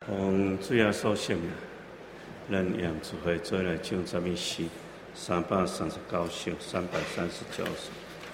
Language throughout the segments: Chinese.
奉主耶稣圣名，咱用智慧做来唱赞美诗339首，339首。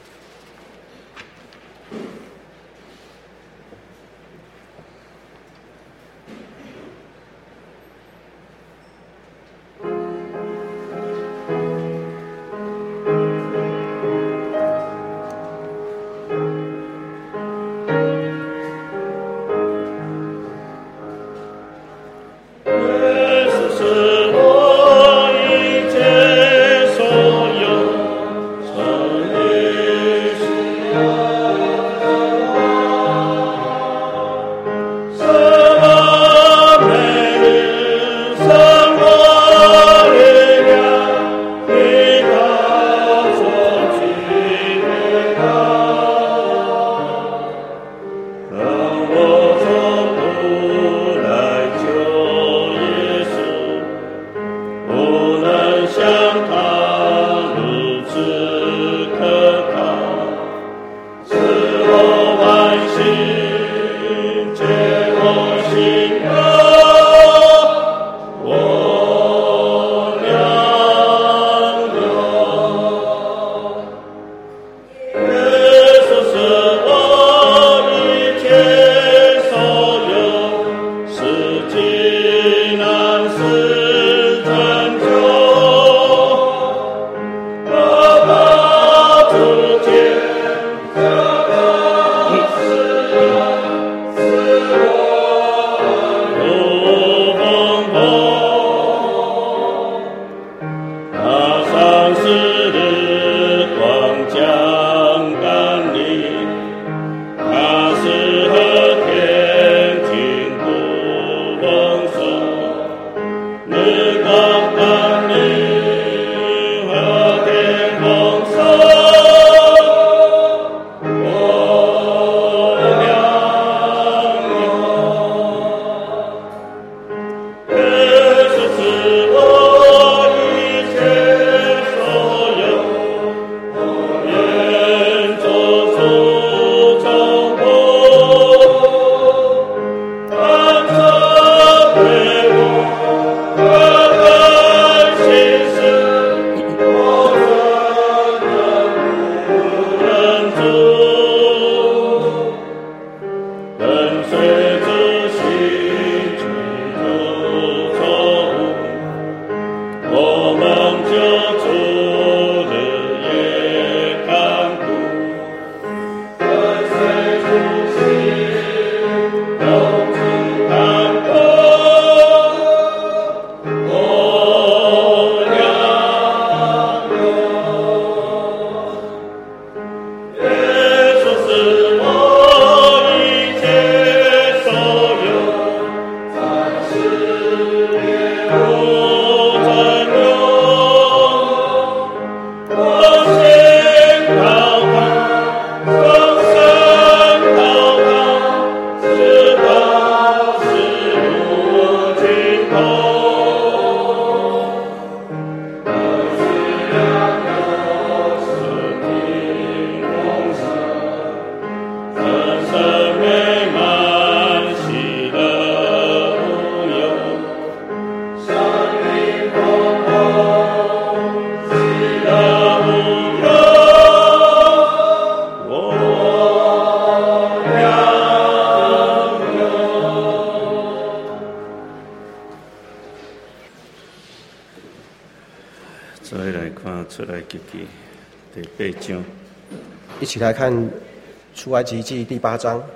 一起来看出埃及记第8章。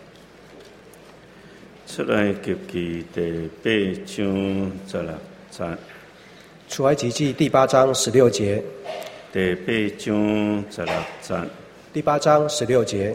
出埃及记第8章16节。 出埃及记第8章16节。 第8章16节。 第8章16节。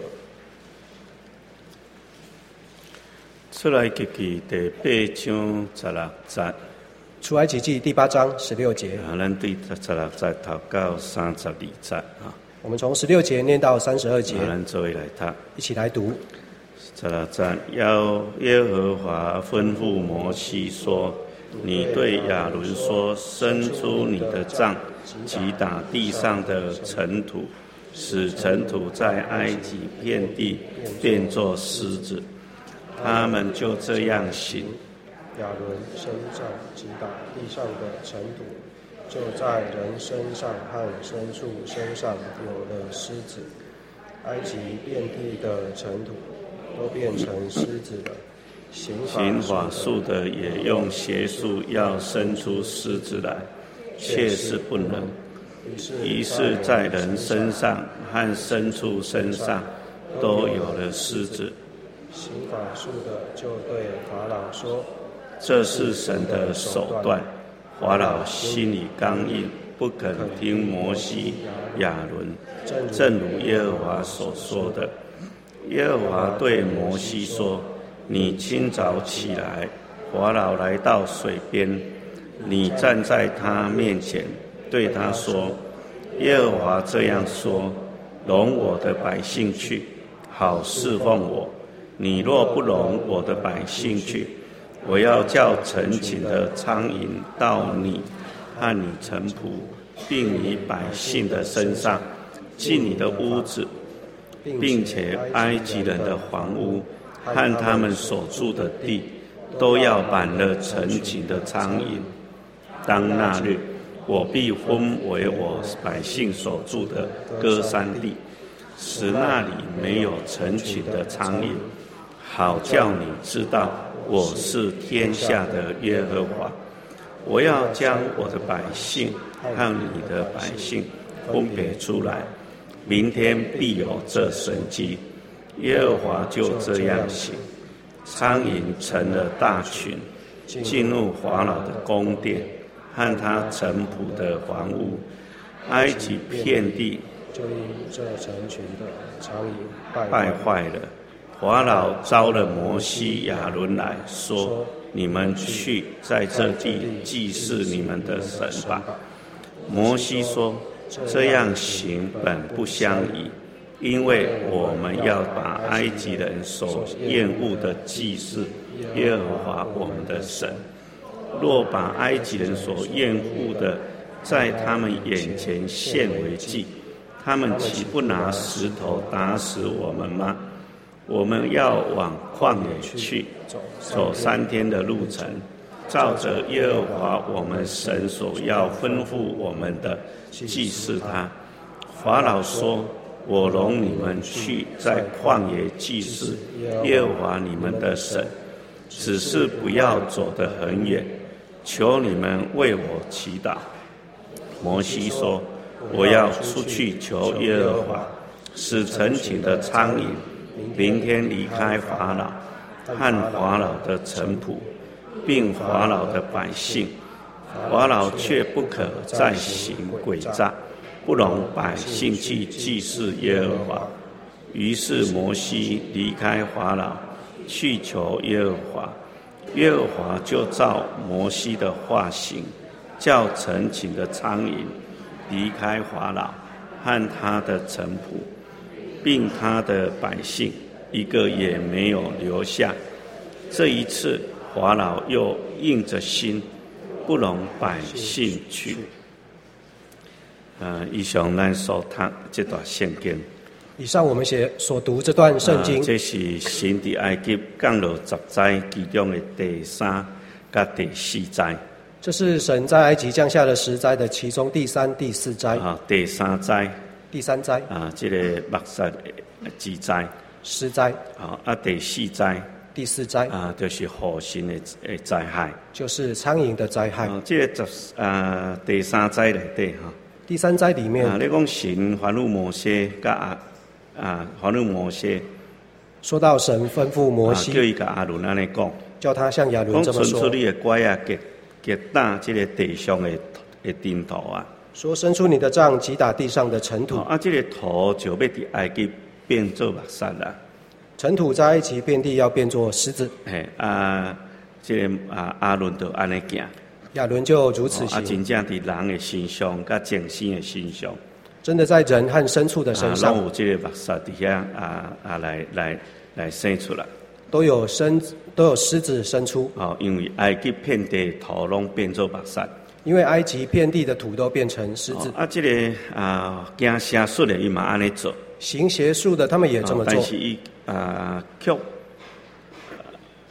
出埃及记第8章16节。 出埃及记第8章16节。 咱对16节读到32节啊。 我们从16节念到32节。 咱做一来读。 一起来读。 16节，耶和华吩咐摩西说：“你对亚伦说，伸出你的杖，击打地上的尘土，使尘土在埃及遍地变作狮子。”他们就这样行。 亚伦伸杖击打地上的尘土，就在人身上和牲畜身上有了虱子。埃及遍地的尘土都变成虱子了。行法术的也用邪术要生出虱子来，却是不能。于是在人身上和牲畜身上都有了虱子。行法术的就对法老说：“这是神的手段。”法老心里刚硬，不肯听摩西、亚伦，正如耶和华所说的。耶和华对摩西说：“你清早起来，法老来到水边，你站在他面前，对他说：耶和华这样说：容我的百姓去，好侍奉我。你若不容我的百姓去，我要叫成群的苍蝇到你和你臣仆，并你百姓的身上，进你的屋子，并且埃及人的房屋和他们所住的地，都要满了成群的苍蝇。当那日，我必分为我百姓所住的歌珊地，使那里没有成群的苍蝇，好叫你知道我是天下的耶和华。我要将我的百姓和你的百姓分别出来，明天必有这神迹。耶和华就这样行。苍蝇成了大群，进入法老的宫殿和他臣仆的房屋。埃及遍地就因这成群的苍蝇败坏了。法老召了摩西、亚伦来说：你们去在这地祭祀你们的神吧。摩西说：这样行本不相宜，因为我们要把埃及人所厌恶的祭祀耶和华我们的神。若把埃及人所厌恶的在他们眼前献为祭，他们岂不拿石头打死我们吗？我们要往旷野去，走3天的路程，照着耶和华我们神所要吩咐我们的祭祀他。法老说：我容你们去在旷野祭祀耶和华你们的神，只是不要走得很远，求你们为我祈祷。摩西说：我要出去求耶和华，使成群的苍蝇明天离开法老和法老的臣仆，并法老的百姓。法老却不可再行诡诈，不容百姓去祭祀耶和华。于是摩西离开法老，去求耶和华。耶和华就照摩西的话行，叫成群的苍蝇离开法老和他的臣仆，并他的百姓，一个也没有留下。这一次法老又硬着心，不容百姓去。以上咱所读这段圣经。 以上我们所读这段圣经， 这是神在埃及降落10灾其中的第3跟第4灾。 这是神在埃及降下的10灾的其中第3、第4灾。 第3灾。 第3灾。 这个目杀之灾。 10灾。 第4灾。 第4灾。 就是火星的灾害。 就是苍蝇的灾害。 这个第3灾里底第3灾里面， 你讲神吩咐摩西，吩咐摩西， 说到神吩咐摩西， 叫伊甲亚伦安尼讲， 叫他向亚伦这么说： 伸出你的拐啊，击打这个地上的尘土啊。 说伸出你的杖，击打地上的尘土。 这个土就要伫埃及变做目杀啦。 尘土在埃及遍地要变作狮子。 这个亚伦就安尼行。 亚伦就如此行。 真正伫人的身上，甲众生的身上， 真的在人和牲畜的身上， 拢有这个目杀伫遐来生出来， 都有狮子生出。 因为埃及遍地土拢变做目杀， 因为埃及遍地的土都变成狮子。 这个行邪术的伊嘛安尼做， 行邪术的他们也这么做， 但是伊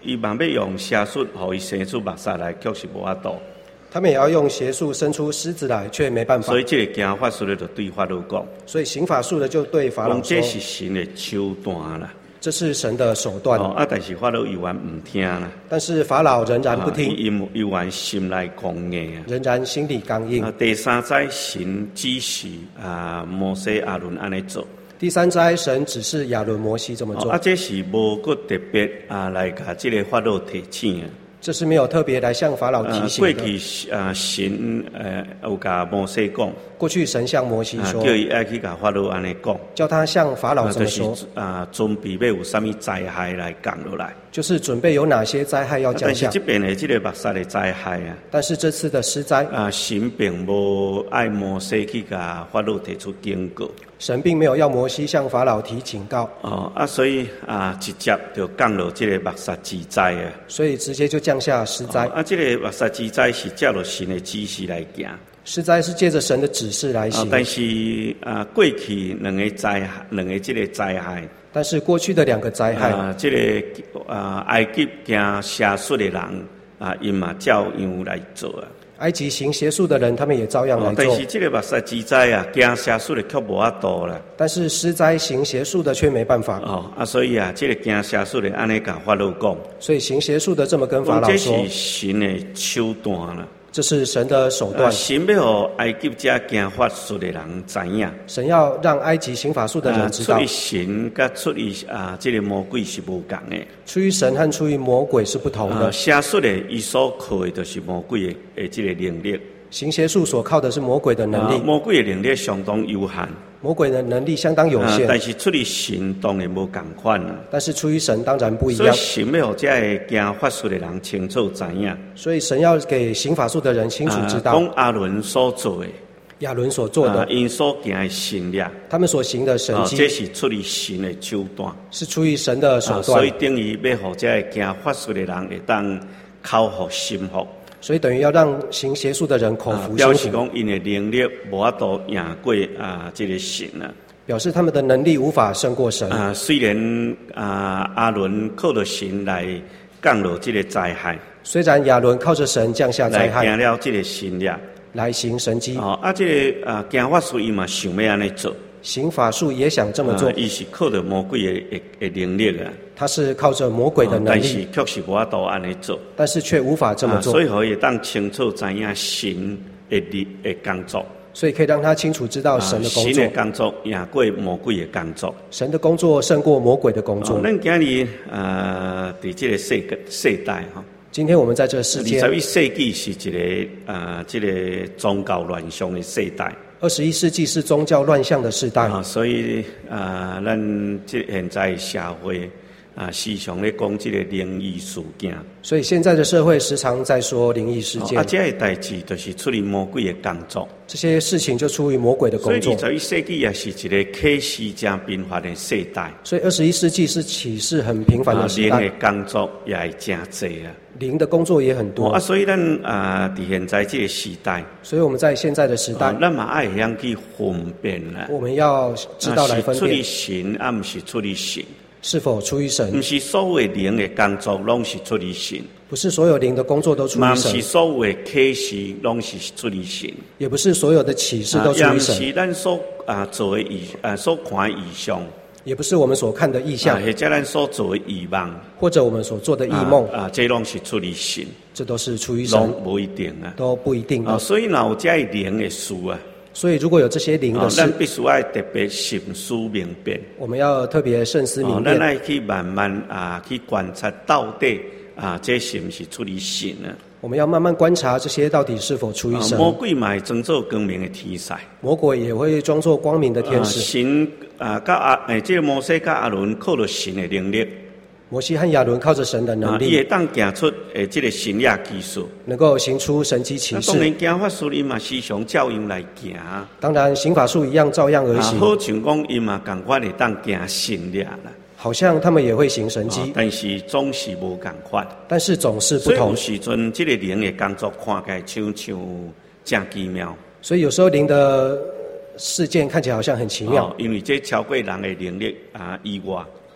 伊嘛要用邪术，互伊生出目屎来，却是无法度。 他们也要用邪术生出狮子来，却没办法。 所以这个行法术的就对法老讲， 所以行法术的就对法老说：“ 这是神的手段啦。” 这是神的手段。 但是法老依然唔听啦。 但是法老仍然不听， 依然心内刚硬啊， 仍然心里刚硬。 第三灾神指示摩西亚伦安尼做。 第三灾神指示亚伦摩西这么做。 这是无个特别来甲这个法老提醒啊。 这是没有特别来向法老提醒的。 过去神有甲摩西讲， 过去神向摩西说， 叫伊爱去甲法老安尼讲， 叫他向法老这么说， 就是准备要有啥物灾害来降落来， 就是准备有哪些灾害要降下。 但是这边的这个目屎的灾害啊， 但是这次的狮灾神并无爱摩西去甲法老提出警告。 神并没有要摩西向法老提警告所以直接就降落这个目屎之灾啊， 所以直接就降下狮灾。 这个目屎之灾是照着神的指示来行， 狮灾是借着神的指示来行。 但是过去两个这个灾害， 但是过去的两个灾害这个埃及行邪术的人因嘛照样来做啊。 埃及行邪术的人，他们也照样来做。 但是这个目屎之灾行邪术的却无法度啦。 但是狮灾行邪术的却没办法。 所以这个行邪术的安尼甲法老讲。 所以行邪术的这么跟法老说， 这是神的手段啦。 这是神的手段。 神要让埃及这行法术的人知影。 神要让埃及行法术的人知道。 出于神甲出于这个魔鬼是无同的。 出于神和出于魔鬼是不同的。 邪术的伊所靠的就是魔鬼的这个能力。 行邪术所靠的是魔鬼的能力。 魔鬼的能力相当有限。 魔鬼的能力相当有限。 但是出于神当然无同款啦。 但是出于神当然不一样。 所以神要让这个行法术的人清楚知影。 所以神要给行法术的人清楚知道。 讲亚伦所做的。 亚伦所做的， 因所行的神力， 他们所行的神迹， 这是出于神的手段， 是出于神的手段。 所以等于要让这个行法术的人会当口服心服。 所以等于要让行邪术的人口服心服。 表示讲，因的能力无法度赢过这个神啊。 表示他们的能力无法胜过神。 虽然亚伦靠着神来降落这个灾害， 虽然亚伦靠着神降下灾害， 来行了这个神力， 来行神迹。 这个行法术伊嘛想要安尼做。 行法术也想这么做， 伊是靠着魔鬼的能力啊。 他是靠着魔鬼的能力， 但是确实无法度安尼做， 但是却无法这么做。 所以可以当清楚知影神的工作， 所以可以让他清楚知道神的工作。 神的工作赢过魔鬼的工作， 神的工作胜过魔鬼的工作。 咱今日在这个世代哈。 今天我们在这世界 ，21世纪是一个这个宗教乱象的世代。 21世纪是宗教乱象的世代所以咱这现在社会时常咧讲这个灵异事件。 所以现在的社会时常在说灵异事件。 这些代志就是出于魔鬼的工作。 这些事情就出于魔鬼的工作。 所以21世纪也是一个启示真频繁的世代。 所以21世纪是启示很频繁的时代。 灵的工作也是真多啊。 灵的工作也很多所以咱在现在这个时代， 所以我们在现在的时代， 咱嘛爱晓去分辨啦。 我们要知道来分辨， 是出于神，不是出于神。 是否出于神？ 不是所有灵的工作拢是出于神。 不是所有灵的工作都出于神。 不是所有的启示拢是出于神。 也不是所有的启示都出于神。 也不是咱所做的所看的异象。 也不是我们所看的异象， 或者咱所做的异梦， 或者我们所做的异梦， 这拢是出于神， 这都是出于神， 不一定啊， 都不一定所以有这灵的事所以如果有这些灵的事， 咱必须要特别慎思明辨。 我们要特别慎思明辨， 咱要去慢慢去观察到底这是不是出于神呢？ 我们要慢慢观察这些到底是否出于神。 魔鬼嘛会装作光明的天使， 魔鬼也会装作光明的天使。 神这个摩西甲亚伦靠着神的能力， 摩西和亚伦靠着神的能力， 伊会当行出这个神业技术， 能够行出神迹奇事。 当然，行法术伊嘛时常照样来行。 当然，行法术一样照样而行。 好像讲伊嘛同款会当行神业啦。 好像他们也会行神迹， 但是总是无同款。 但是总是不同。 所以有时阵，这个灵的工作看起来像真奇妙。 所以有时候灵的事件看起来好像很奇妙， 因为这超过人的能力以外。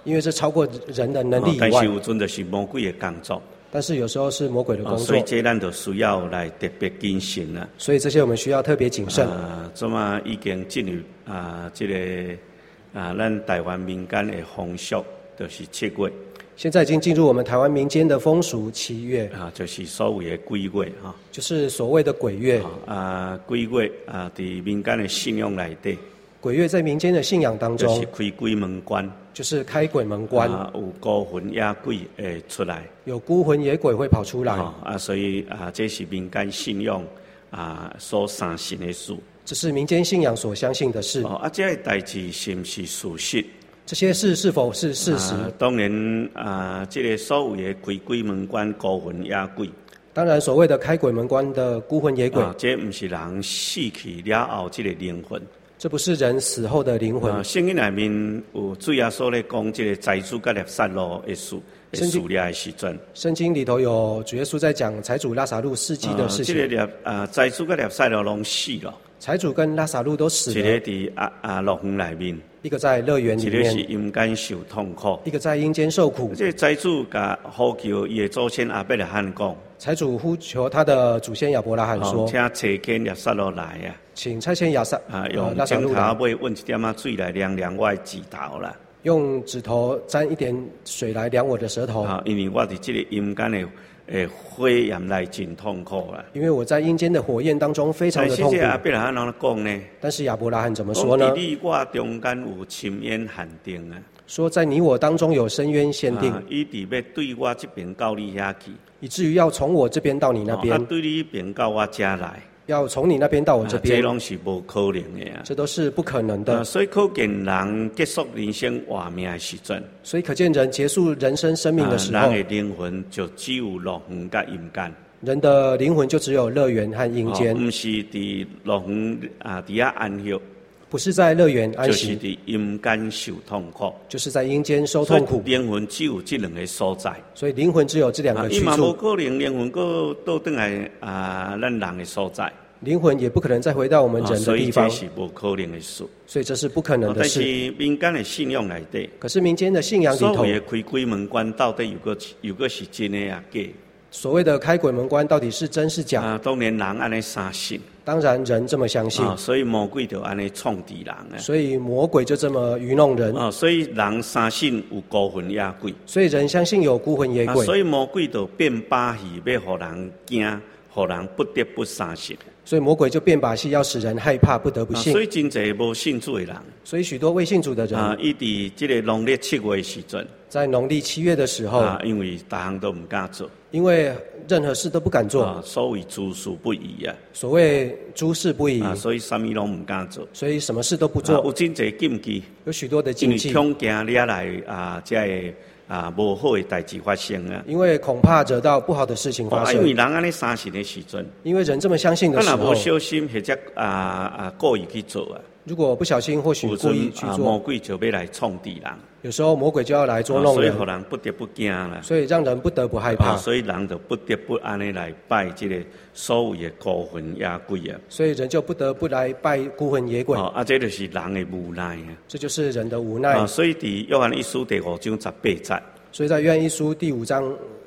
因为这超过人的能力以但外。 是有阵就是魔鬼的工作。 但是有时候是魔鬼的工作， 所以这咱就需要来特别谨慎啦。 所以这些我们需要特别谨慎。 怎么已经进入这个咱台湾民间的风俗，就是7月。 现在已经进入我们台湾民间的风俗7月就是所谓的鬼月就是所谓的鬼月。 鬼月在民间的信仰内底。 鬼月在民间的信仰当中， 就是开鬼门关， 就是开鬼门关， 有孤魂野鬼会出来， 有孤魂野鬼会跑出来， 所以这是民间信仰所相信的事， 这是民间信仰所相信的事。 这个代志是不是事实？ 这些事是否是事实？ 当然这个所谓的开鬼门关孤魂野鬼。 当然，所谓的开鬼门关的孤魂野鬼， 这不是人死去了后这个灵魂。 这不是人死后的灵魂。 圣经里面有主耶稣咧讲这个财主跟拉撒路的事了的时阵。圣经里头有主耶稣在讲财主拉撒路事迹的事情。 这个财主跟拉撒路拢死了。 财主跟拉撒路都死了。 一个在乐园里面， 一个在乐园里面， 一个是阴间受痛苦， 一个在阴间受苦。 这财主甲呼求伊的祖先亚伯拉罕讲， 财主呼求他的祖先亚伯拉罕说：“ 请差遣拉撒路来啊！” 请差遣用枕头尾温一点水来量我的指头啦。 用指头沾一点水来量我的舌头。 因为我伫这个阴间的火焰内真痛苦啦。 因为我在阴间的火焰当中非常的痛苦。 亚伯拉罕怎讲呢？ 但是亚伯拉罕怎么说呢？ 你我中间有深渊限定啊。 说在你我当中有深渊限定。 伊伫要对我这边到你遐去， 以至于要从我这边到你那边。 对你边到我家来。 要从你那边到我这边， 这拢是不可能的啊！ 这都是不可能的。 所以可见人结束人生活命的时阵， 所以可见人结束人生生命的时候， 人的灵魂就只有乐园甲阴间。 人的灵魂就只有乐园和阴间， 不是伫乐园底下安息， 不是在乐园安息， 就是伫阴间受痛苦， 就是在阴间受痛苦。 灵魂只有这两个所在， 所以灵魂只有这两个去处。 无可能灵魂搁倒转来咱人的所在。 灵魂也不可能再回到我们人的地方， 所以这是不可能的事。 所以这是不可能的事。 但是民间的信仰内底， 可是民间的信仰里头， 所谓的开鬼门关到底有个是真的啊假？ 所谓的开鬼门关到底是真是假？ 当然人安尼相信。 当然人这么相信。 所以魔鬼就安尼创治人啊。 所以魔鬼就这么愚弄人。 所以人相信有孤魂野鬼。 所以人相信有孤魂野鬼。 所以魔鬼就变把戏，要互人惊，互人不得不相信。 所以魔鬼就变把戏，要使人害怕，不得不信。 所以真侪无信主的人， 所以许多未信主的人伊伫这个农历7月的时阵， 在农历7月的时候， 因为大项都唔敢做， 因为任何事都不敢做， 所谓诸事不宜啊。 所谓诸事不宜， 所以什么拢唔敢做， 所以什么事都不做。 有真侪禁忌， 有许多的禁忌， 因为恐惊惹来这个无好的代志发生啊！ 因为恐怕惹到不好的事情发生。 因为人安尼相信的时阵， 因为人这么相信的时候， 若无小心或者故意去做啊。 如果不小心或许故意去做， 魔鬼就要来创治人。 有时候魔鬼就要来捉弄人， 所以让人不得不惊啦。 所以让人不得不害怕。 所以人就不得不安尼来拜这个所谓的孤魂野鬼啊。 所以人就不得不来拜孤魂野鬼。 这就是人的无奈啊。 这就是人的无奈。 所以伫约翰一书第5章18节。 所以在约翰一书第5章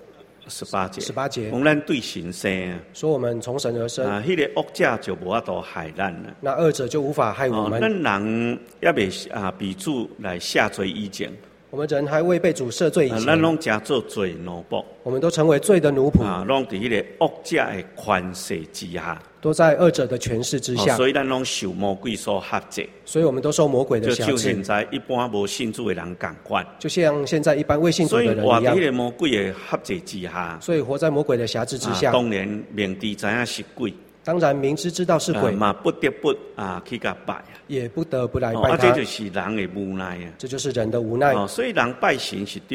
18节， 讲咱对神生啊， 说我们从神而生迄个恶者就无法度害咱了。 那恶者就无法害我们。 咱人也未被主来下罪以前， 我们人还未被主赦罪以前， 咱拢加做罪奴仆， 我们都成为罪的奴仆， 拢伫迄个恶者的权势之下， 都在恶者的权势之下， 所以咱拢受魔鬼所辖制， 所以我们都受魔鬼的辖制。 就现在一般无信主的人共款， 就像现在一般未信主的人一样， 所以活在迄个魔鬼的辖制之下， 所以活在魔鬼的辖制之下。 当然明知知影是鬼， 当然明知知道是鬼， 嘛不得不去甲拜啊， 也不得不来拜他。 这就是人的无奈啊， 这就是人的无奈。 所以人拜神是对。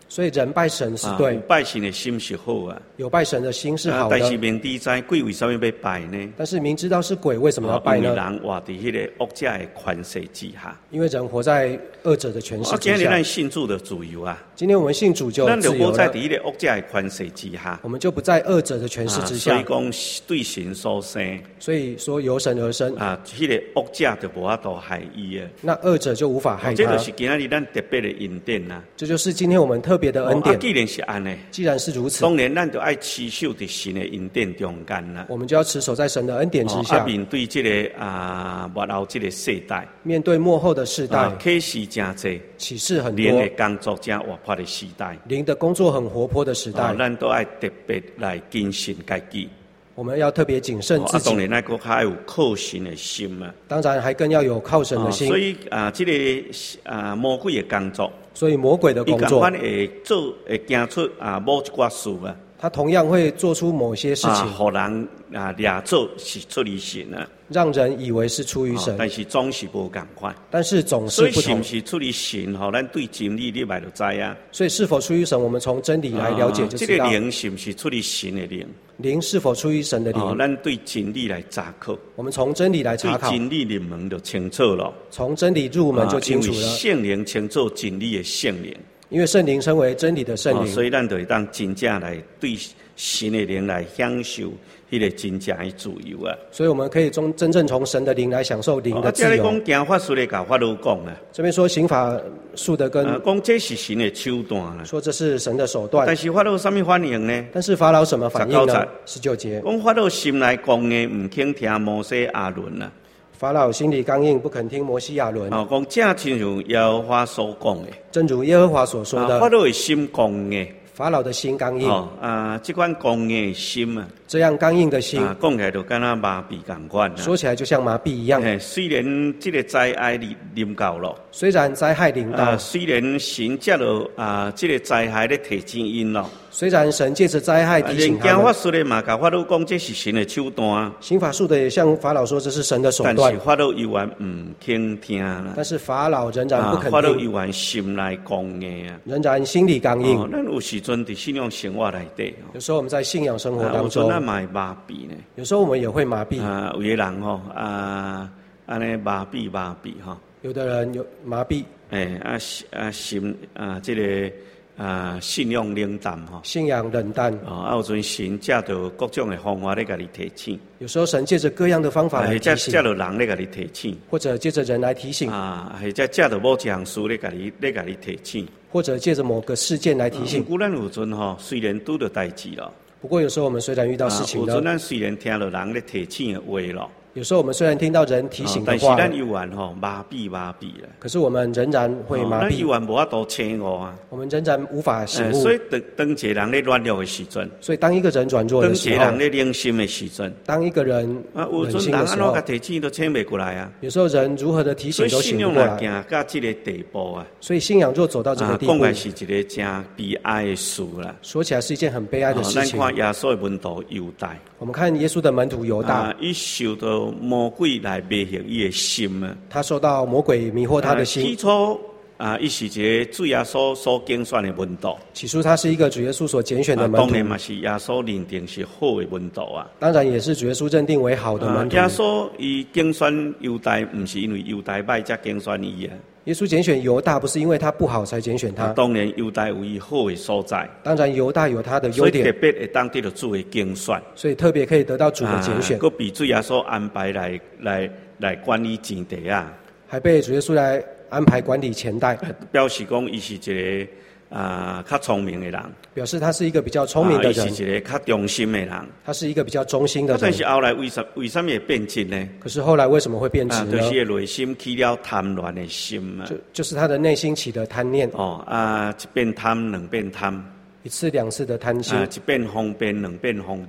所以人拜神是对， 有拜神的心是好啊。 有拜神的心是好但是的。 明知知鬼为什么要拜呢？ 但是明知道是鬼，为什么要拜因为呢？ 人活在迄个恶者的权势之下。 因为人活在恶者的权势今日之下。 咱信主的自由啊， 今天我们信主就咱就自由了， 无在伫迄个恶者的权势之下。 我们就不在恶者的权势之下。 所以讲对神所生。 所以说由神而生迄个恶者就无法度害伊啊。 那恶者就无法害他。 这就是今日咱特别的恩典啊。 这就是今天我们特别的恩典。 既然是安尼， 既然是如此， 当然咱就爱持守伫神的恩典中间啦。 我们就要持守在神的恩典之下。 面对这个末后这个世代， 面对末后的世代， 启示真多， 启示很多， 灵的工作真活泼的时代， 灵的工作很活泼的时代， 咱都爱特别来谨慎家己。 我们要特别谨慎自己。 当然，那个还有靠神的心啊。 当然，还更要有靠神的心。 所以这个魔鬼的工作， 所以魔鬼的工作， 会行出某一寡事啊。 他同样会做出某些事情， 互人掠做是出于神啊， 让人以为是出于神， 但是总是无共款。 但是总是不同。 所以是不是出于神？咱对真理你来就知啊。 所以是否出于神，我们从真理来了解就知道。 这个灵是不是出于神的灵？ 灵是否出于神的灵？ 咱对真理来查考。 我们从真理来查考。 对真理入门就清楚了。 从真理入门就清楚了。 因为圣灵清楚真理的圣灵。 因为圣灵称为真理的圣灵， 所以咱就会当真正来对神的灵来享受迄个真正的自由啊！ 所以我们可以真正从神的灵来享受灵的自由。 这里讲行法术的甲法老讲啊， 这边说行法术的跟讲这是神的手段啦， 说这是神的手段。 但是法老什么反应呢？ 但是法老什么反应呢？19节， 讲法老心来讲的，唔肯听摩西亚伦啊。 法老心里刚硬，不肯听摩西亚伦。 讲正亲如耶和华所讲的， 正如耶和华所说的。 法老的心刚硬， 法老的心刚硬。 这款刚硬的心啊， 这样刚硬的心， 讲起来就跟那麻痹同款。 说起来就像麻痹一样。 虽然这个灾害临到了， 虽然灾害临到， 虽然神借了这个灾害咧提醒因咯。 虽然神借着灾害提醒他们， 行法术的嘛，甲法老讲这是神的手段。 行法术的也向法老说这是神的手段， 但是法老依然唔肯听啦。 但是法老仍然不肯听， 法老依然心来刚硬啊， 仍然心里刚硬。 咱有时阵伫信仰生活内底， 有时候我们在信仰生活当中， 有时候咱嘛会麻痹呢。 有时候我们也会麻痹。 有的人安尼麻痹有的人有麻痹。 心这个。信仰冷淡信仰冷淡有阵神借着各种的方法咧，甲你提醒。 有时候神借着各样的方法来提醒， 借着人咧，甲你提醒， 或者借着人来提醒或者借着某一项事咧，甲你提醒， 或者借着某个事件来提醒。 不过咱有阵虽然拄着代志了， 不过有时候我们虽然遇到事情了， 有阵咱虽然听了人咧提醒的话了。 有时候我们虽然听到人提醒的话， 但是咱依然麻痹了。 可是我们仍然会麻痹， 咱依然无法度醒悟啊。 我们仍然无法醒悟。 所以当一个人咧软弱的时阵， 所以当一个人软弱的时候， 当一个人咧冷心的时阵， 当一个人有阵人安怎甲提醒都醒袂过来啊。 有时候人如何的提醒都醒不过来。 所以信仰行到这个地步啊。 所以信仰若走到这个地步， 讲来是一个真悲哀的事啦。 说起来是一件很悲哀的事情。 咱看耶稣的门徒犹大， 我们看耶稣的门徒犹大， 伊受到魔鬼来迷惑伊的心啊！ 他受到魔鬼迷惑他的心。 起初伊是一个主耶稣所拣选的门徒。 起初他是一个主耶稣所拣选的门徒。 当然嘛是耶稣认定是好的门徒啊。 当然也是主耶稣认定为好的门徒。 耶稣伊拣选犹大，不是因为犹大歹才拣选伊啊。 耶稣拣选犹大，不是因为他不好才拣选他。 当然犹大有伊好的所在。 当然犹大有他的优点， 所以特别会当得到主的拣选。 所以特别可以得到主的拣选。 佮被主耶稣安排来管理钱地啊。 还被主耶稣来安排管理钱袋， 表示讲伊是一个较聪明的人， 表示他是一个比较聪明的人， 伊是一个较忠心的人， 他是一个比较忠心的人。 但是后来为什么会变质呢？ 可是后来为什么会变质呢？ 就是内心起了贪婪的心啊， 就是他的内心起的贪念。 一变贪，两变贪， 一次两次的贪心， 一变方便，两变方便，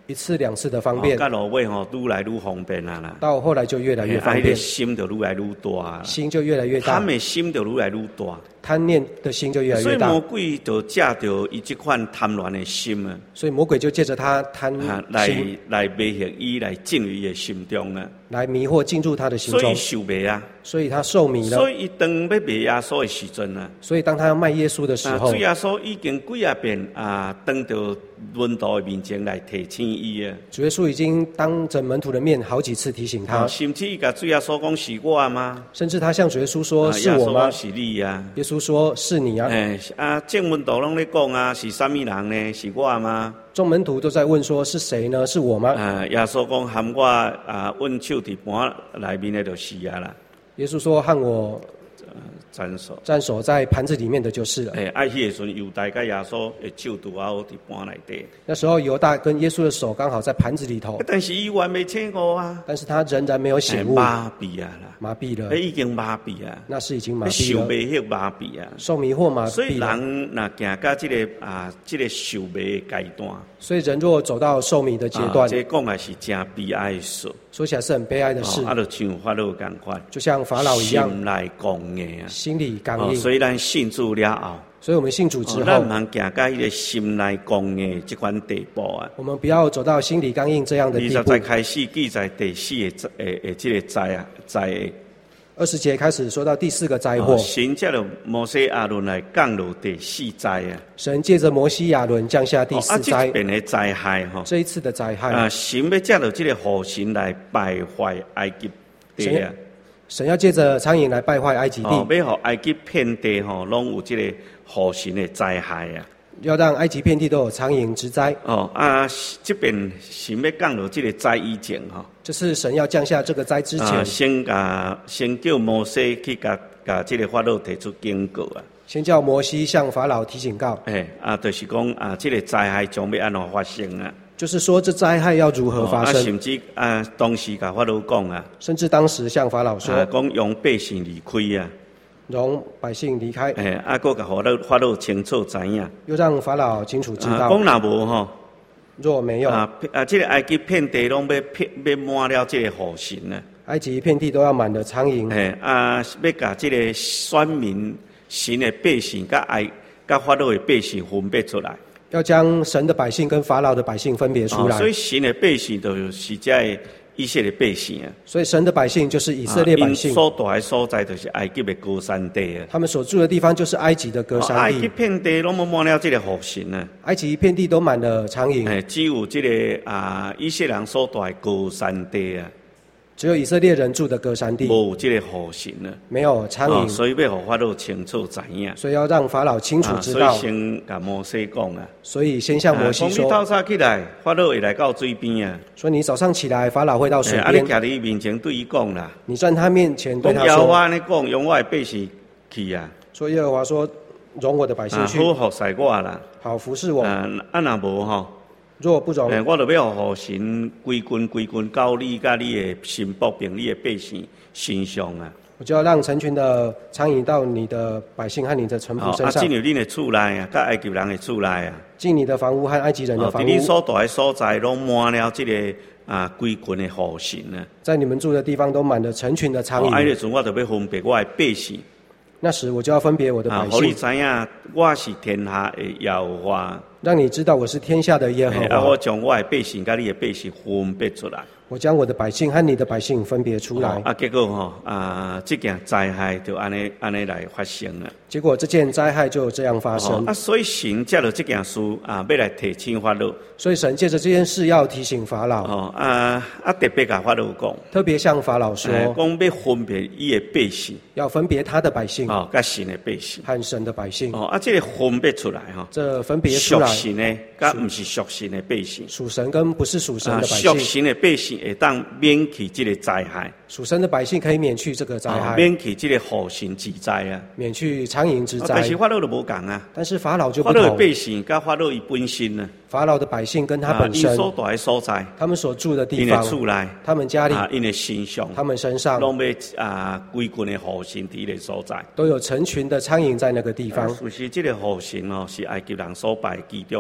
一次两次的方便， 到落尾愈来愈方便啦。 到后来就越来越方便， 心就愈来愈大， 心就越来越大， 贪的心就愈来愈大， 贪念的心就越来越大。 所以魔鬼就借着伊这款贪婪的心啊， 所以魔鬼就借着他贪心来迷惑伊，来进入伊的心中啊， 来迷惑进入他的心中， 所以受迷啊， 所以他受迷了。 所以伊当要卖耶稣的时阵啊， 所以当他要卖耶稣的时候， 主耶稣已经几啊遍当着门徒的面前来提醒伊啊。 主耶稣已经当着门徒的面好几次提醒他， 甚至伊甲主耶稣讲是我吗？ 甚至他向主耶稣说是我吗？ 是你啊。 耶稣说是你啊。 众门徒拢咧讲啊，是啥物人呢？是我吗？ 众门徒都在问说是谁呢？是我吗？ 耶稣讲含我稳手伫盘内面的就是啦。 耶稣说和我沾手在盘子里面的就是了。 迄个时阵犹大甲耶稣的手拄好伫盘内底。 那时候犹大跟耶稣的手刚好在盘子里头。 但是伊还没醒悟啊。 但是他仍然没有醒悟。 麻痹啊啦。 麻痹了。 已经麻痹啊。 那是已经麻痹了。 受迷惑麻痹啊。 受迷惑麻痹了。 所以人若行到这个受迷的阶段。 所以人若走到受迷的阶段， 这讲来是真悲哀的事。 说起来是很悲哀的事。 就像法老同款， 就像法老一样， 心内刚硬啊， 心里刚硬。 所以咱信主了后， 所以我们信主之后， 咱唔通行到迄个心内刚硬这款地步啊。 我们不要走到心里刚硬这样的地步。 20节开始记载第4个这个灾。 20节开始说到第4个灾祸。 神借着摩西亚伦来降落第4灾啊。 神借着摩西亚伦降下第4灾。 这边的灾害哈。 这一次的灾害。 神要借着这个火神来败坏埃及地啊。 神要借着苍蝇来败坏埃及地。 要让埃及遍地拢有这个火神的灾害啊。 要让埃及遍地都有苍蝇之灾。 这边神要降落这个灾以前这是神要降下这个灾之前， 先叫摩西去甲这个法老提出警告啊。 先叫摩西向法老提警告。 就是讲这个灾害将要安怎发生啊？ 就是说这灾害要如何发生？ 甚至当时甲法老讲啊， 甚至当时向法老说， 讲让百姓离开啊。 容百姓离开， 搁甲法老清楚知影， 又让法老清楚知道。 讲若无若没有这个埃及遍地拢要满了这个火神啊！ 埃及遍地都要满了苍蝇。 要甲这个选民神的百姓甲法老的百姓分别出来， 要将神的百姓跟法老的百姓分别出来。 所以神的百姓就是这以色列百姓啊， 所以神的百姓就是以色列百姓。 所住的所在就是埃及的歌山地啊。 他们所住的地方就是埃及的歌山地。 埃及遍地拢满了这个火神啊。 埃及遍地都满了苍蝇。 只有这个以色列人所住的歌山地啊。 只有以色列人住的歌山地， 无这个火神啊， 没有苍蝇， 所以要让法老清楚知影， 所以要让法老清楚知道， 所以先甲摩西讲啊， 所以先向摩西说， 你透早起来，法老会来到水边啊， 说你早上起来，法老会到水边， 你徛在面前对伊讲啦， 你站他面前对他说， 耶和华你讲，用我的百姓去啊， 说耶和华说，容我的百姓去， 好服侍我啦， 好服侍我， 若无吼。 若不容， 我就要互神归军到你甲你的神仆并你的百姓身上啊！ 我就要让成群的苍蝇到你的百姓和你的臣仆身上， 进入你的厝内啊，甲埃及人的厝内啊， 进你的房屋和埃及人的房屋。 你所住的所在拢满了这个归群的火神啊！ 在你们住的地方都满了成群的苍蝇。 那时我就要分别我的百姓。 那时我就要分别我的百姓， 让你知影我是天下的耶和华， 让你知道我是天下的耶和华。 我将我的百姓甲你的百姓分别出来。 我将我的百姓和你的百姓分别出来。 结果这件灾害就安尼来发生了。 结果这件灾害就这样发生。 所以神借着这件事要来提醒法老。 所以神借着这件事要提醒法老。 特别甲法老讲， 特别向法老说， 讲要分别伊的百姓， 要分别他的百姓， 甲神的百姓， 和神的百姓。 这个分别出来这分别出来， 属神的，甲不是属神的百姓， 属神跟不是属神的百姓， 属神的百姓会当免去这个灾害， 属神的百姓可以免去这个灾害， 免去这个火神之灾啊， 免去苍蝇之灾。 但是法老就无讲啊， 但是法老就不同， 法老的百姓甲法老伊本身呢， 法老的百姓跟他本身， 所住的所在， 他们所住的地方， 厝内， 他们家里， 因的身上， 他们身上， 拢要归群的火神伫个所在， 都有成群的苍蝇在那个地方。 其实这个火神是埃及人所拜其中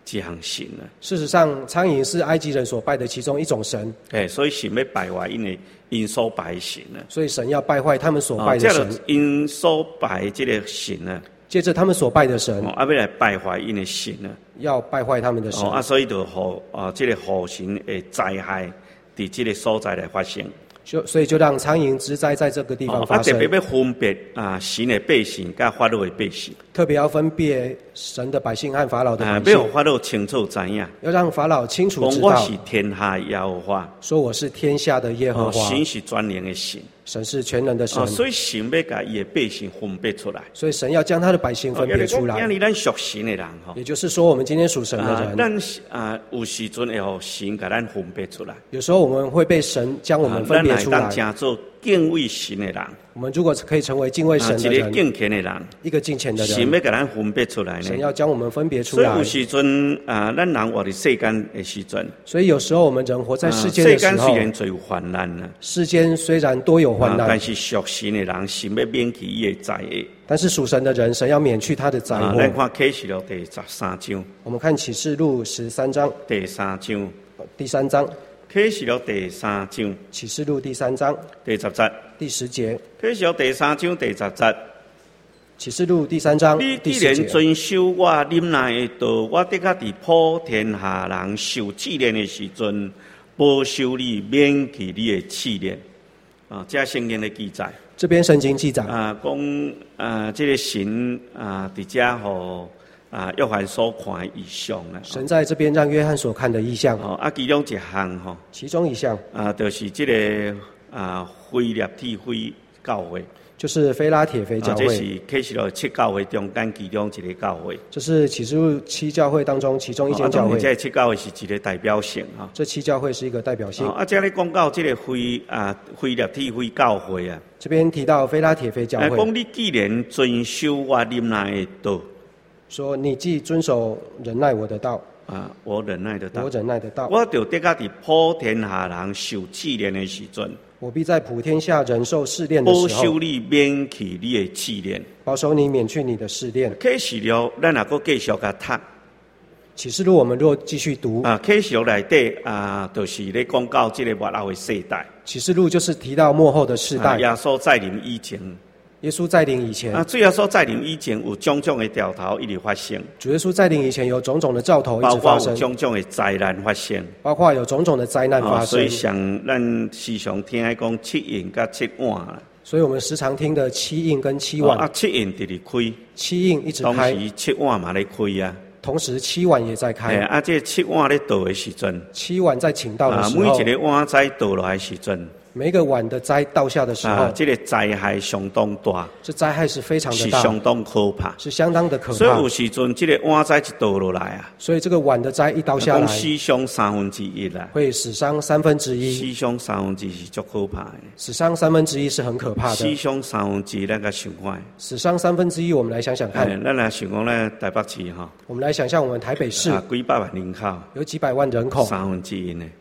一项神啊。 事实上，苍蝇是埃及人所拜的其中一种神， 所以神要败坏因所拜的神啊。 所以神要败坏他们所拜的神。 因所拜这个神啊， 接着他们所拜的神， 要来败坏因的神啊， 要败坏他们的神。 所以就这个雨神的灾害在这个所在来发生。 所以就让苍蝇之灾在这个地方发生。 特别要分别神的百姓跟法老的百姓， 特别要分别神的百姓和法老的百姓。 要让法老清楚知影， 要让法老清楚知道， 我是天下耶和华， 说我是天下的耶和华。 神是全能的神， 神是全能的神。 所以神要把伊的百姓分别出来。 所以神要将他的百姓分别出来。 咱属神的人， 也就是说，我们今天属神的人， 咱有时阵会让神把咱分别出来。 有时候我们会被神将我们分别出来。 咱做敬畏神的人， 我们如果可以成为敬畏神的人， 一个敬虔的人， 一个敬虔的人， 神要把咱分别出来呢。 神要将我们分别出来。 所以有时阵咱人活在世间的时阵， 所以有时候我们人活在世间的时候， 世间虽然最有患难啊， 世间虽然多有患难， 但是属神的人，神要免去伊的灾厄。 但是属神的人，神要免去他的灾祸。 咱看启示录第13章， 我们看启示录13章第3章， 第3章。 启示录第3章， 启示录第3章第10节， 第10节。 启示录第3章第10节。 启示录第3章你第10节。 既然遵守我忍耐的道，我得甲伫普天下人受试炼的时阵，保守你免去你的试炼。这圣经的记载。 这边圣经记载讲这个神伫遮互约翰所看的异象啦。 神在这边让约翰所看的异象。 其中一项其中一项就是这个腓立比会教会。 就是非拉铁非教会， 这是启示录7教会中间其中一个教会。 这是启示录7教会当中其中一间教会。 这7教会是一个代表性哈。 这7教会是一个代表性。 这里讲到这个腓立比会教会啊。 这边提到非拉铁非教会。 讲你既然遵守我忍耐的道， 说你既遵守忍耐我的道。 我忍耐的道， 我忍耐的道， 我就得甲伫普天下人受试炼的时阵， 我必在普天下人受试炼的时候， 保守你免去你的试炼， 保守你免去你的试炼。 启示录咱若搁继续甲读， 启示录我们若继续读启示录内底就是咧讲到这个末后的世代。 启示录就是提到末后的世代， 耶稣再临以前。 耶稣在临以前， 主耶稣在临以前有种种的兆头一直发生。 主耶稣在临以前有种种的兆头一直发生， 包括有种种的灾难发生， 包括有种种的灾难发生。 所以咱时常听讲7印甲7碗啦。 所以我们时常听的7印跟7碗。 7印直直开 ，7印一直开， 同时7碗嘛咧开啊。 同时7碗也在开。 这7碗咧倒的时阵 ，7碗在请到的时候， 每一个碗在倒落来的时阵。 每一个碗的灾倒下的时候， 这个灾害相当大， 这灾害是非常的大， 是相当可怕， 是相当的可怕。 所以有时阵这个碗灾一倒落来啊， 所以这个碗的灾一倒下来， 死伤1/3啦， 会死伤1/3， 死伤1/3是足可怕的， 死伤1/3是很可怕的， 死伤1/3咱个想看， 死伤1/3我们来想想看， 咱来想讲咧台北市哈， 我们来想象我们台北市几百万人口， 有几百万人口 1/3呢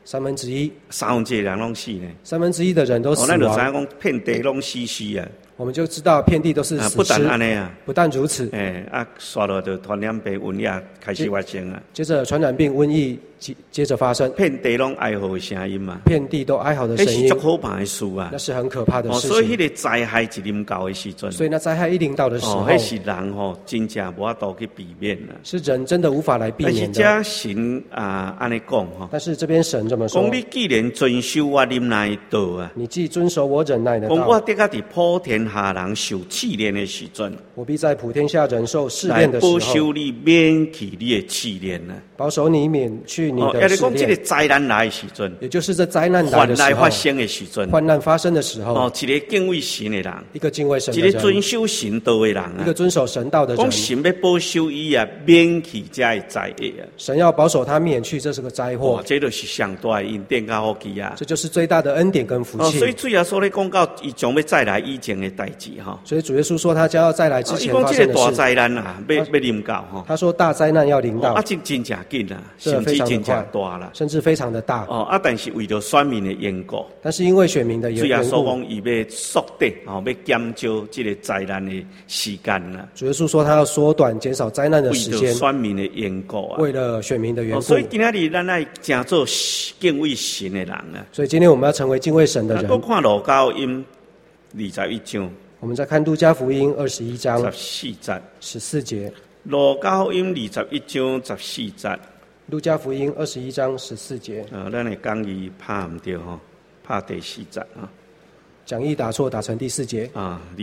，1/3 人拢死呢 ，1/3的人都死亡。 咱就知影讲遍地拢死啊！ 我们就知道遍地都是死尸。 不但安尼啊， 不但如此， 刷落就传染病瘟疫开始发生啊。 接着传染病瘟疫接着发生， 遍地拢哀嚎的声音嘛， 遍地都哀嚎的声音， 那是足可怕的事啊！ 那是很可怕的事情。 所以迄个灾害一临到的时阵， 所以那灾害一临到的时候， 那是人真正无法度去避免啊， 是人真的无法来避免的。 但是这神安尼讲但是这边神这么说， 讲你既然遵守我忍耐的道啊， 你既遵守我忍耐的道， 讲我得甲伫普天下人受试炼的时阵， 我必在普天下人受试炼的时候， 保守你免去你的试炼啊， 保守你免去你的试炼。 灾难来的时阵， 也就是这灾难来的时候， 患难发生的时阵， 患难发生的时候， 一个敬畏神的人， 一个敬畏神的人， 一个遵守神道的人啊， 一个遵守神道的人， 讲神要保守伊啊，免去这的灾厄啊， 神要保守他免去这是个灾祸， 这就是上大的恩典跟福气啊， 这就是最大的恩典跟福气。 所以主耶稣咧讲到伊将要再来以前的代志哈。 所以主耶稣说他将要再来之前发生的这个大事。 灾难啊，要临到哈。 他说大灾难要临到， 这真正紧啊， 这甚至非常的快真正大啦。 甚至非常的大。 但是为了选民的缘故， 但是因为选民的缘主耶稣故， 讲伊要缩短，要减少这个灾难的时间啦。 主耶稣说他要缩短减少灾难的时为了间， 选民的缘故啊。 为了选民的缘故。 所以今天咱爱真做敬畏神的人啊。 所以今天我们要成为敬畏神的人。 我看路加福音21章， 我们再看路加福音21章 14节。 14节。 路加福音21章14节。 路加福音21章14节。 咱的讲义拍唔对吼，拍第4节啊。 讲义打错，打成第4节。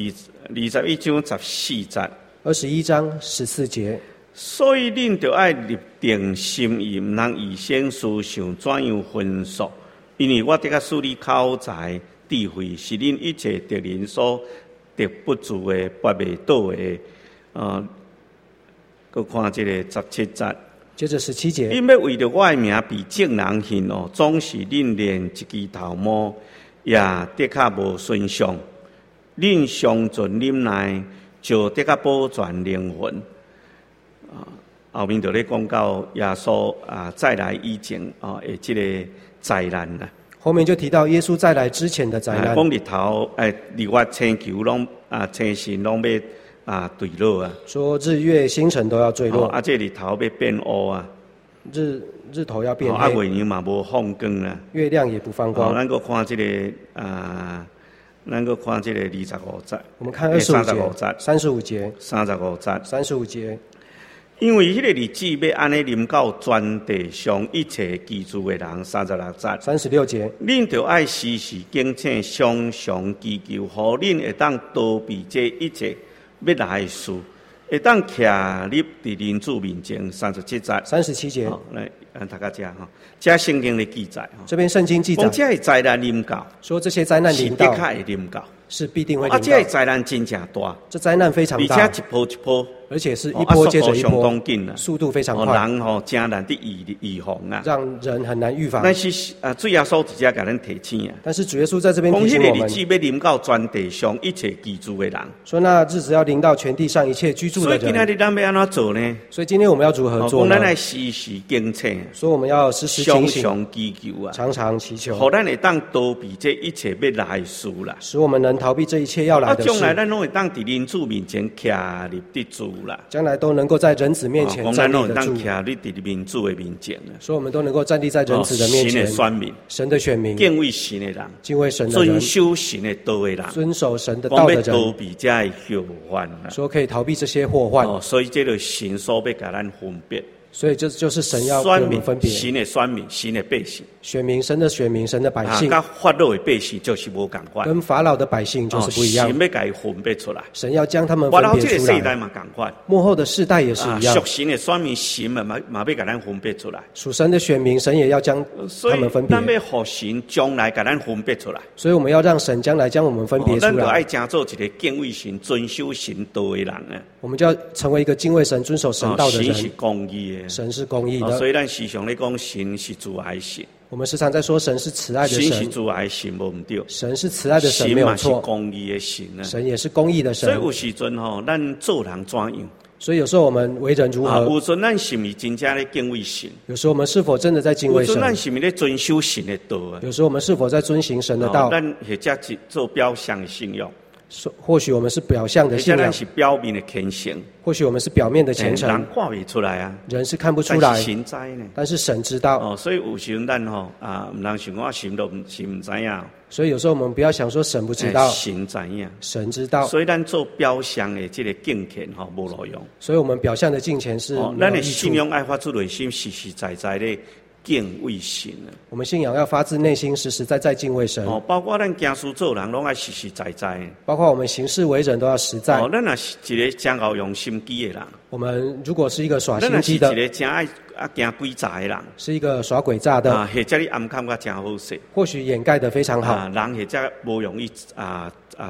21章14节。 21章14节。 所以恁就爱立定心意，唔通以先思想怎样分数，因为我得甲使你口才智慧，是恁一切敌人所得不住的、拔袂倒的。佮看这个17节。 接着17节。 因要为着我的名被众人恨哦，总是恁连一支头毛也得较无损伤，恁伤尽忍耐，就得较保全灵魂。后面就咧讲到耶稣再来以前的这个灾难啦。 后面就提到耶稣再来之前的灾难。 讲日头日月星球拢星星拢要坠落啊。说日月星辰都要坠落。 这日头要变乌啊。 日头要变黑。 月亮嘛无放光啦。 月亮也不放光。 咱个看这个咱个看这个25节。 我们看35节。 35 节。35节。 因为迄个日子要安尼临到全地上一切居住的人，36节。 36节。恁就爱时时警醒，常常祈求，互恁会当逃避这一切要来的事，会当徛立伫人主面前。37节。37节。来，大家讲哈，这圣经的记载哈。 这边圣经记载。 讲这灾难临到， 说这些灾难临到， 是的确会临到， 是必定会临到。 这灾难真正大， 这灾难非常大， 而且一波一波。 而且是一波接着一波， 速度非常快， 人真难的预防啊， 让人很难预防。 但是主耶稣直接给咱提醒啊。 但是主耶稣在这边提醒我们， 日子要临到全地上一切居住的人， 说那日子要临到全地上一切居住的人。 所以今天咱要安怎做呢？ 所以今天我们要如何做呢？ 咱来时时警醒， 所以我们要时时警醒， 常常祈求啊， 常常祈求， 好咱会当逃避这一切要来的事啦， 使我们能逃避这一切要来的事。 将来咱拢会当伫人主面前徛立得住啦， 将来都能够在人子面前站立得住。所以我们都能够站立在人子的面前。神的选民， 敬畏神的人， 敬畏神的人， 遵守神的道的人， 遵守神的道的人， 逃避这些祸患， 说可以逃避这些祸患。 所以这个神所要给咱分别。 所以这就是神要给我们分别。 神的选民，神的百姓。 选民，神的选民，神的百姓。 跟法老的百姓就是无同款。 跟法老的百姓就是不一样。 神要给分别出来。 神要将他们分别出来。 幕后这个世代嘛同款。 幕后的世代也是一样。 属神的选民，神嘛要给咱分别出来。 属神的选民，神也要将他们分别。 所以咱要让神将来给咱分别出来。 所以我们要让神将来将我们分别出来。 咱就爱真做一个敬畏神、遵守神道的人啊。 我们就要成为一个敬畏神、遵守神道的人。 神是公义的。 神是公义。 所以咱时常咧讲，神是慈爱神。 我们时常在说神是慈爱的神。 神是慈爱神，无唔对。 神是慈爱的神，没有错。 神嘛是公义的神啊。 神也是公义的神。 所以有时阵咱做人怎样？ 所以有时候我们为人如何？ 有时咱是不是真正咧敬畏神？ 有时候我们是否真的在敬畏神？ 有时咱是不是咧遵守神的道啊？ 有时候我们是否在遵行神的道？ 咱或者做表象的信仰。 或许我们是表象的信仰， 是表面的虔诚。 或许我们是表面的虔诚， 人看不出来啊， 人是看不出来， 但是神知道。 所以有时候咱唔能想讲神都唔知影。 所以有时候我们不要想说神不知道， 神知影， 神知道。 所以咱做表象的这个敬虔无路用。 所以我们表象的敬虔是咱的信仰爱发自内心，实实在在的。敬畏神啊！ 我们信仰要发自内心，实实在在敬畏神。 包括咱行事做人，拢爱实实在在。 包括我们行事为人都要实在。 咱也是一个真够用心机的人。我们如果是一个耍心机的， 咱也是一个真爱行诡诈的人， 是一个耍诡诈的。 或者你暗看个真好势， 或许掩盖得非常好。 人或者无容易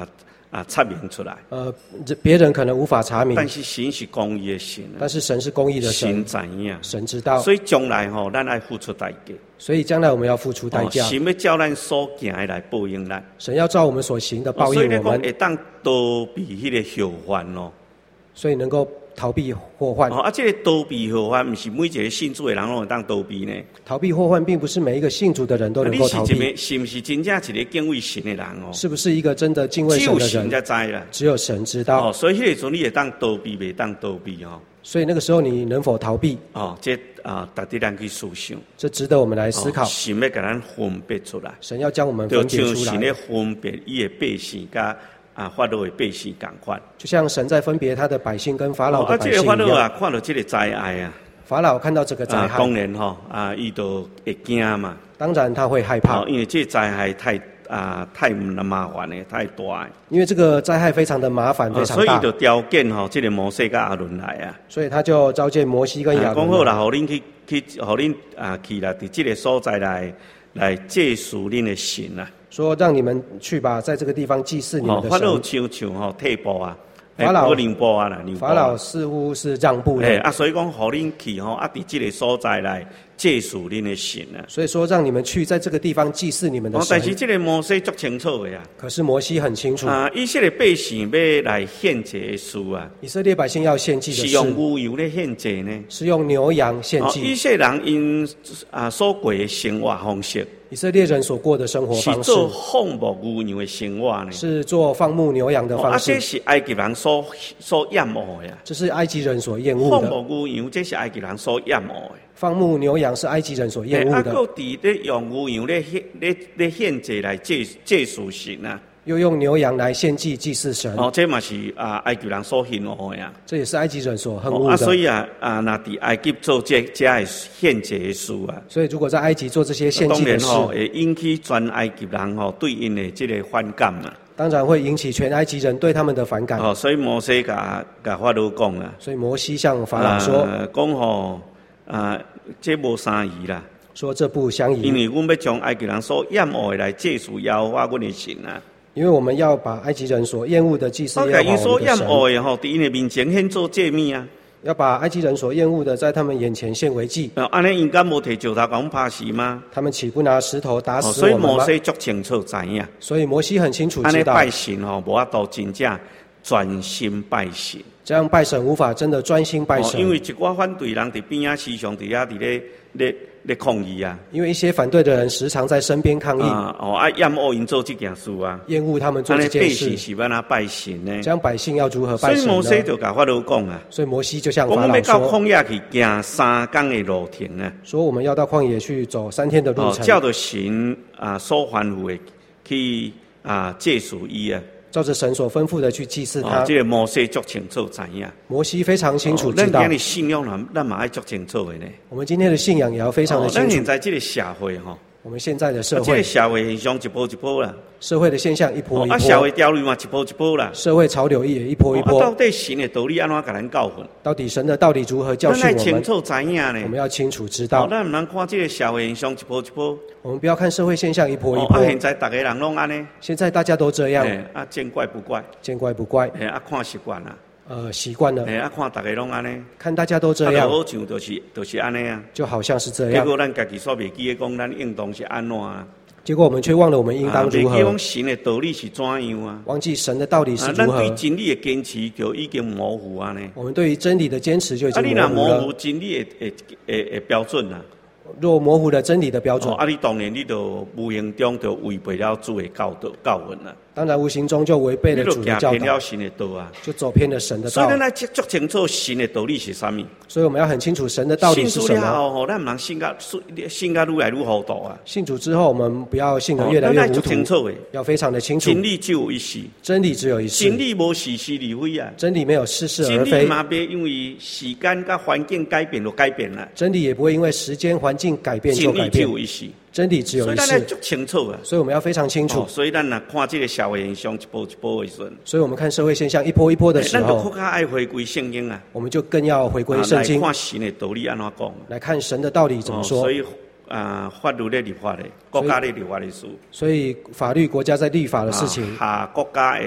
查明出来。 别人可能无法查明， 但是神是公义的神， 但是神是公义的神， 神知影， 神知道。 所以将来咱要付出代价。 所以将来我们要付出代价。 神要照咱所行的来报应咱。 神要照我们所行的报应我们。 所以讲会当逃避迄个后患咯。 所以能够逃避祸患。 这个逃避祸患，不是每一个信主的人都会当逃避呢。 逃避祸患，并不是每一个信主的人都能够逃避。 是不是真正一个敬畏神的人哦？ 是不是一个真的敬畏神的人？ 只有神才知啦。 只有神知道。 所以迄个时候你会当逃避，袂当逃避哦。 所以那个时候你能否逃避？ 这值得咱去思想。 这值得我们来思考。 神要给咱分别出来。 神要将我们分别出来。 就像神咧分别伊的百姓甲法老的百姓同款。 就像神在分别他的百姓跟法老的百姓一样。 这个法老看到这个灾害啊。 法老看到这个灾害。 当然伊就会惊嘛。 当然他会害怕。 因为这个灾害太麻烦了，太大。 因为这个灾害非常的麻烦，非常大。 所以就召见这个摩西跟亚伦来啊。 所以他就召见摩西跟亚伦。 讲好啦，互恁互恁去啦，伫这个所在来祭祀恁的神啊。 说让你们去吧，在这个地方祭祀你们的神。 法老像退步啊。 法老似乎是让步的。 所以讲，互恁去伫这个所在来祭祀恁的神啊。 所以说，让你们去在这个地方祭祀你们的神。 但是这个摩西足清楚的呀。 可是摩西很清楚。 以色列百姓要来献祭的事啊。 以色列百姓要献祭的事。 是用牛羊来献祭呢？ 是用牛羊献祭。 以色列人因所过的生活方式。 以色列人所过的生活方式是做放牧牛羊的生活呢？ 是做放牧牛羊的方式。 这是埃及人所厌恶的呀。 这是埃及人所厌恶的。 放牧牛羊，这是埃及人所厌恶的。 放牧牛羊是埃及人所厌恶的。 又用牛羊来献祭来祭祀神啊。 又用牛羊来献祭祭祀神。 这嘛是埃及人所恨恶的呀。 这也是埃及人所恨恶的。 所以那伫埃及做这的献祭的事啊。 所以如果在埃及做这些献祭的事， 当然会引起全埃及人对因的这个反感嘛。 当然会引起全埃及人对他们的反感。 所以摩西甲法老讲啊。 所以摩西向法老说， 讲这无相宜啦。 说这不相宜， 因为阮要将埃及人所厌恶的来祭祀耶和华阮的神啊。 因为我们要把埃及人所厌恶的祭祀耶和华我们的神。 所厌恶的伫因的面前献做祭物啊。 要把埃及人所厌恶的在他们眼前献为祭。 安尼因敢无摕石头甲阮拍死吗？ 他们岂不拿石头打死我们吗？ 所以摩西足清楚知影。 所以摩西很清楚知道。 安尼拜神无法度真正专心拜神。 这样拜神无法真的专心拜神。 因为一寡反对人伫边时常伫遐咧抗议啊。 因为一些反对的人时常在身边抗议。 厌恶因做这件事啊。 厌恶他们做这件事。 百姓是要哪拜神呢？ 这样百姓要如何拜神呢？ 所以摩西就甲法老讲啊。 所以摩西就向法老说：我们要到旷野去行3天的路程啊。 说我们要到旷野去走3天的路程。 照着神所吩咐的去祭祀伊啊。 照着神所吩咐的去祭祀他。 这个摩西足清楚知影。 摩西非常清楚知道。 咱今日信仰咱嘛爱足清楚的呢。 我们今天的信仰也要非常的清楚。 咱现在这个社会我们现在的社会。 这个社会现象一波一波啦。 社会的现象一波一波。 社会潮流嘛一波一波啦。 社会潮流也一波一波。 到底神的道理安怎甲咱教训？ 到底神的道理如何教训我们？ 咱要清楚知影呢。 我们要清楚知道。 咱唔能看这个社会现象一波一波。 我们不要看社会现象一波一波。 现在大家人拢安尼。 现在大家都这样。 见怪不怪。 见怪不怪。 看习惯啦。 习惯了。 看大家拢安尼。 看大家都这样。 好像就是安尼啊。 就好像是这样。 结果咱家己所袂记的讲，咱应当是安怎啊？ 结果我们却忘了我们应当如何。 忘记神的道理是怎样啊？ 忘记神的道理是如何？ 咱对真理的坚持就已经模糊啊呢。我们对于真理的坚持就已经模糊了。 你若模糊真理的标准啊。 若模糊了真理的标准， 你当然你就无形中就违背了主的教训了。 当然无形中就违背了主的教导， 你就走偏了神的道啊， 就走偏了神的道。 所以咱要足清楚神的道理是啥物。 所以我们要很清楚神的道理是什么。信主后，咱唔能信甲愈来愈糊涂啊。 信主之后，我们不要信得越来越糊涂，要非常的清楚。 真理只有一世， 真理只有一世。 真理无似是而非啊， 真理没有似是而非。 真理嘛别因为时间甲环境改变就改变了。 真理也不会因为时间环境改变就改变。 真理只有一世。 真理只有一世， 所以咱要足清楚啊。 所以我们要非常清楚。 所以咱若看这个社会现象一波一波的时阵， 所以我们看社会现象一波一波的时候， 咱就更加爱回归圣经啊。 我们就更要回归圣经， 来看神的道理安怎讲， 来看神的道理怎么说。 所以法律的立法的，国家的立法的事。 所以法律国家在立法的事情， 国家的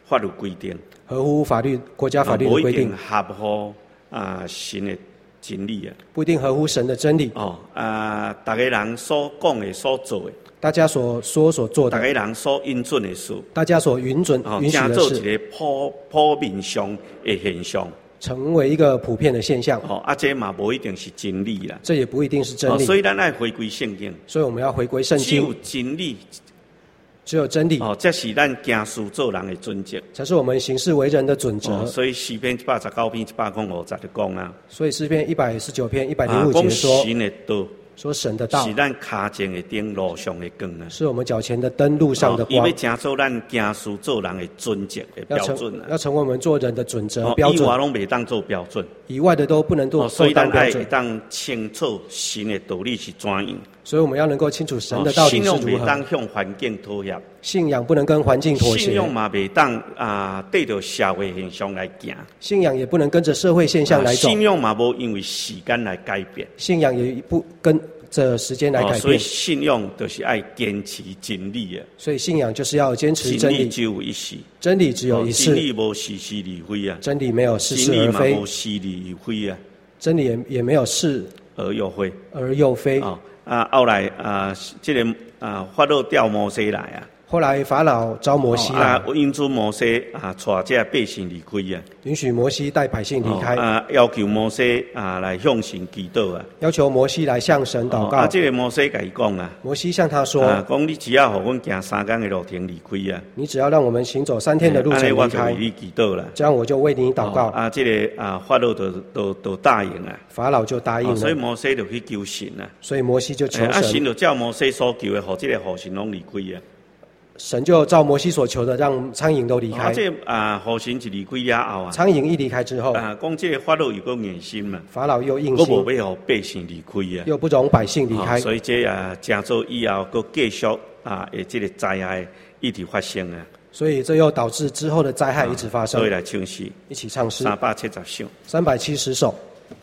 法律规定， 合乎法律国家法律的规定， 合乎神的真理啊， 不一定合乎神的真理。 大家人所讲的、所做的， 大家所说所做的， 大家人所允准的事， 大家所允许的事， 做一个普遍上的现象， 成为一个普遍的现象。 这嘛不一定是真理啦， 这也不一定是真理。 所以咱要回归圣经， 所以我们要回归圣经。 只有真理。 只有真理， 这是咱行事做人的准则， 才是我们行事为人的准则。 所以诗篇119篇150就讲啊， 所以诗篇119篇105节说， 神的道， 说神的道是咱脚前的灯，路上的光啊， 是我们脚前的灯，路上的光。 因为成做咱行事做人的准则的标准啊， 要成为我们做人的准则标准。 以外拢袂当做标准， 以外的都不能做所以咱标准。 会当清楚神的道理是怎样。 所以我们要能够清楚神的道理是如何。 信仰袂当向环境妥协， 信仰不能跟环境妥协。 信仰嘛袂当对着社会现象来行， 信仰也不能跟着社会现象来走。 信仰嘛无因为时间来改变， 信仰也不跟着时间来改变。 所以信仰就是要坚持真理啊。 所以信仰就是要坚持真理。 真理只有一世， 真理只有一世。 真理无似是而非啊， 真理没有似是而非。 真理嘛无似而非啊， 真理也没有是而又非。 而又非。 后来这个法老调摩西来啊。 后来法老召摩西来， 允准摩西带这百姓离开啊， 允许摩西带百姓离开， 要求摩西来向神祈祷啊， 要求摩西来向神祷告。 这个摩西甲伊讲啊， 摩西向他说， 讲你只要互阮行3天的路程离开啊， 你只要让我们行走3天的路程离开， 我就为你祈祷啦， 这样我就为你祷告。 这个法老都答应啊， 法老就答应了， 所以摩西就去求神啊， 所以摩西就求神， 神就照摩西所求的，互这个后神拢离开啊。 神就照摩西所求的，让苍蝇都离开。 这后神一离开了后啊， 苍蝇一离开之后， 讲这个法老又个硬心嘛， 法老又硬心， 我无要互百姓离开啊， 又不容百姓离开， 所以这正做以后个继续这个灾害一直发生啊。 所以这又导致之后的灾害一直发生。 所以来唱诗， 一起唱诗 370首 ，370首。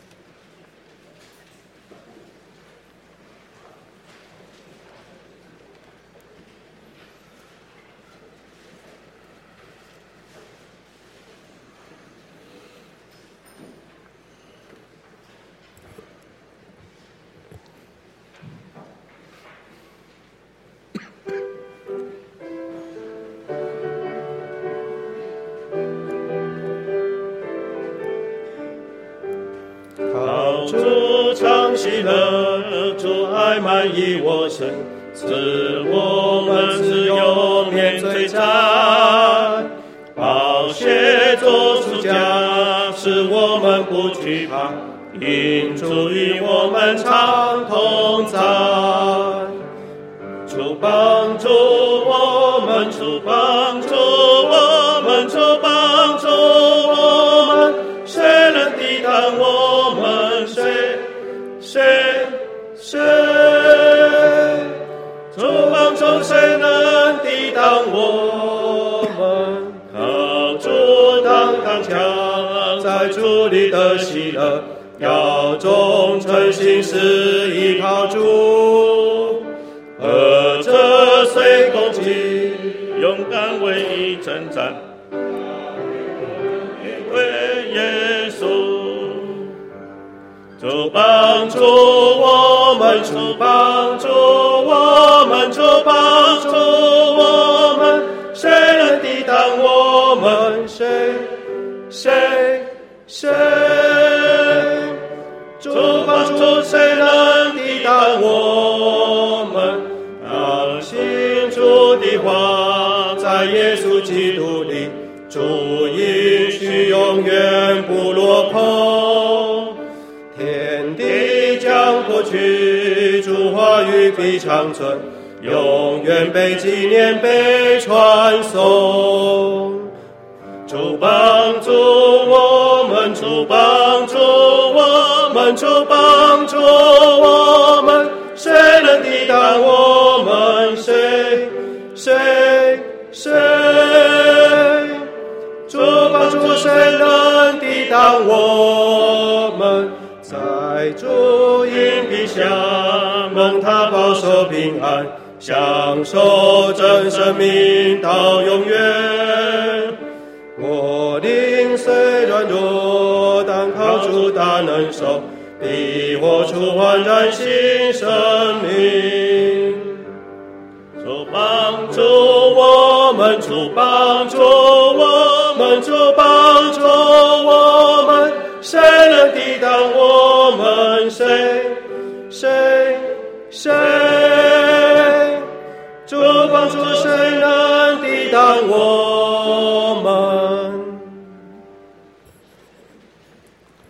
主常喜乐，主爱满溢我身，赐我们自由免罪债，宝血做出家，使我们不惧怕，因主与我们常同在。主帮助我们，主帮助我们，主帮助我们，谁能抵挡我们？谁？主帮助谁能抵挡我们？靠主当强，在主里的喜乐，要忠诚行事依靠主。何者虽攻击，勇敢为义征战，为耶稣。主帮助我们，主帮助我们，主帮助我们，谁能抵挡我们？谁？主帮助谁能抵挡我们？要信主的话，在耶稣基督里，主应许永远不落空。天地将过去，主话语必长存，永远被纪念，被传颂。主帮助我们，主帮助我们，主帮助我们，谁能抵挡我们？谁？主帮助谁能抵挡我们？在主荫庇下，蒙他保守平安，享受真生命到永远。 我灵虽软弱，但靠主大能手，必活出焕然新生命。主帮助我们，主帮助我们，主帮助我们，谁能抵挡我们？谁